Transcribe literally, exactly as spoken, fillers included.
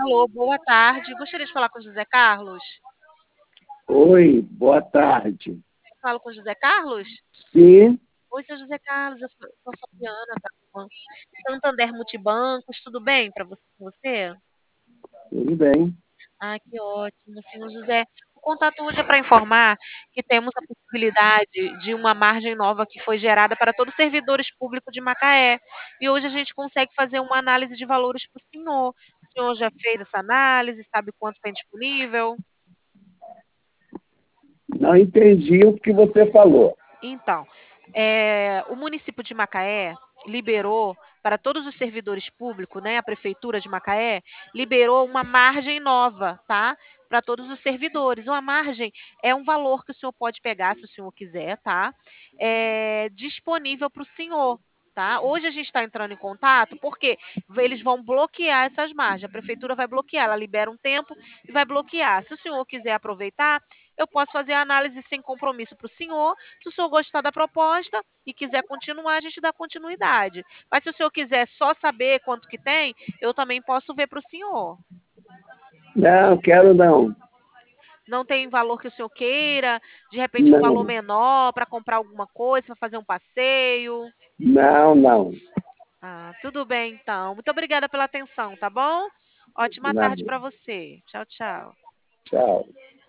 Alô, boa tarde. Gostaria de falar com o José Carlos? Oi, boa tarde. Falo com o José Carlos? Sim, Oi, seu José Carlos, eu sou, sou a Fabiana, tá? Com Santander Multibancos, tudo bem para você? tudo bem. Ah, que ótimo, senhor José. O contato hoje é para informar que temos a possibilidade de uma margem nova que foi gerada para todos os servidores públicos de Macaé. E hoje a gente consegue fazer uma análise de valores para o senhor. O senhor já fez essa análise, sabe quanto tem disponível? Não entendi o que você falou. Então, eh, o município de Macaé liberou para todos os servidores públicos, né, a prefeitura de Macaé liberou uma margem nova, tá, para todos os servidores. Uma margem é um valor que o senhor pode pegar, se o senhor quiser, tá, eh, disponível para o senhor, tá. Hoje a gente está entrando em contato, porque eles vão bloquear essas margens, a prefeitura vai bloquear, ela libera um tempo e vai bloquear. Se o senhor quiser aproveitar, eu posso fazer a análise sem compromisso para o senhor. Se o senhor gostar da proposta e quiser continuar, a gente dá continuidade. Mas se o senhor quiser só saber quanto que tem, eu também posso ver para o senhor. Não, quero não. Não tem valor que o senhor queira, de repente um valor Não, menor para comprar alguma coisa, para fazer um passeio. não, não. Ah, tudo bem então. Muito obrigada pela atenção, tá bom? Ótima tarde Nada. para você. Tchau, tchau. Tchau.